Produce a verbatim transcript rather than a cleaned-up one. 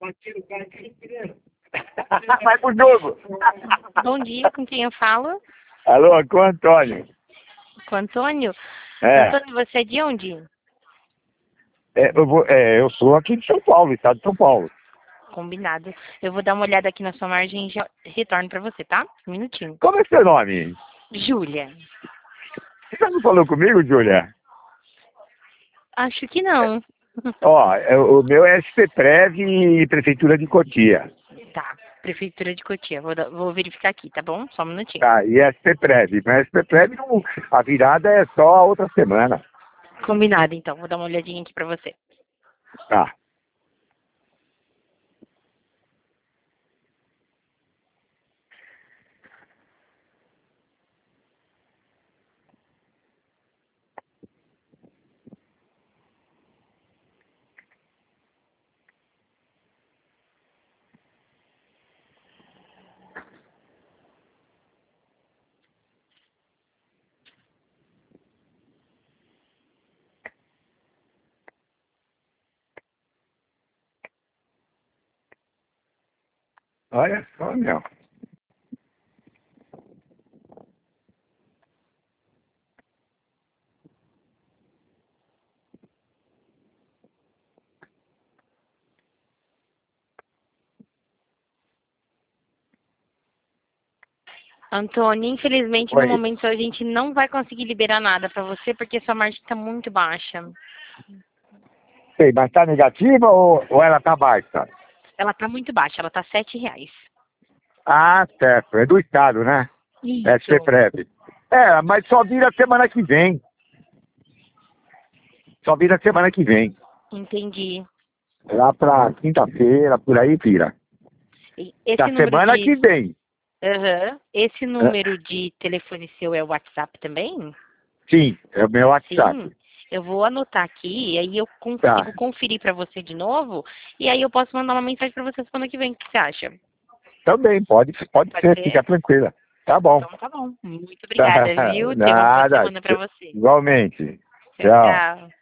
Vai pro jogo. Bom dia, com quem eu falo? Alô, com o Antônio. Com o Antônio? É, Antônio, você é de onde? é, eu, vou, é, eu sou aqui de São Paulo, estado de São Paulo. Combinado. Eu vou dar uma olhada aqui na sua margem e já retorno pra você, tá? Um minutinho. Como é seu nome? Júlia. Você já não falou comigo, Júlia? Acho que não. Ó, é, o meu é S P Prev e Prefeitura de Cotia. Tá. Prefeitura de Cotia. Vou, dar- vou verificar aqui, tá bom? Só um minutinho. Tá, e S P Prev. Mas S P Prev, não, a virada é só a outra semana. Combinado, então. Vou dar uma olhadinha aqui pra você. Tá. Olha só, meu. Antônio, infelizmente no Oi. momento a gente não vai conseguir liberar nada pra você porque sua margem tá muito baixa. Sei, mas tá negativa ou, ou ela tá baixa? Ela tá muito baixa, ela tá sete reais. Ah, certo. É do Estado, né? S P Isso. Prev. É, mas só vira semana que vem. Só vira semana que vem. Entendi. Lá pra quinta-feira, por aí vira. E Esse Da número semana de. que vem. Aham. Esse É, número de telefone seu é o WhatsApp também? sim, é o meu Sim. WhatsApp. Eu vou anotar aqui, e aí eu Tá. consigo conferir pra você de novo, e aí eu posso mandar uma mensagem pra você semana que vem. O que você acha? Também, pode, pode Pode ser, fica ser? tranquila. Tá bom. Então tá bom. Muito Tá. obrigada, viu? Tenha uma boa Nada. semana pra você. Igualmente. Tchau, Tchau. tchau.